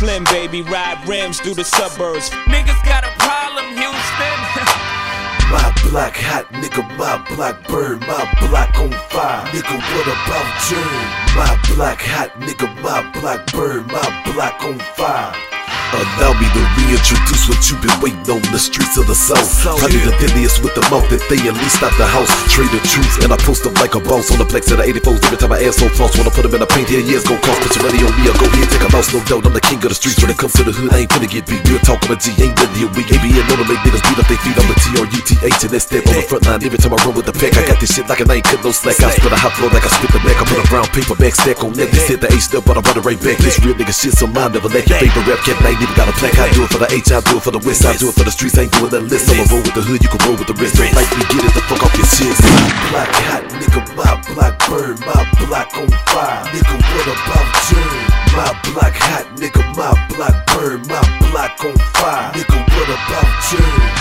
Slim, baby, ride rims through the suburbs. Niggas got a problem, Houston. My block hot, nigga, my block burn, my block on fire. Nigga, what about you? My block hot, nigga, my block burn, my block on fire. Allow me to reintroduce what you've been waiting on the streets of the South. I need a deadliest with the mouth that they at least out the house. Trade the truth and I post them like a boss on the plex of the 84s. Every time I ass so floss, wanna put them in a paint here, years gon' cost. Put your money on me or go ahead, take a loss, no doubt. I'm the king of the streets. When it comes to the hood, I ain't finna get beat. Real talk, I'm a G, ain't nothing here. We ain't being known to make niggas beat up their feet. I'm the TRUTH and that step on the front line. Every time I run with the pack, I got this shit like I ain't cut no slack. I spit a hot flow like I spit the back. I put a brown paper back stack on that. They said the H step, but I run it right back. This real nigga shit, so mine never lack. Your favorite rap cat, I ain't even got a plaque. I do it for the H, I do it for the West, I do it for the streets, I ain't doing that list. I'ma roll with the hood, you can roll with the rest. Don't like me, get it the fuck off your shit. My block hot, nigga, my block burn, my block on fire. Nigga, what about you? My block hot, nigga, my block burn, my block on fire. Nigga, what about you?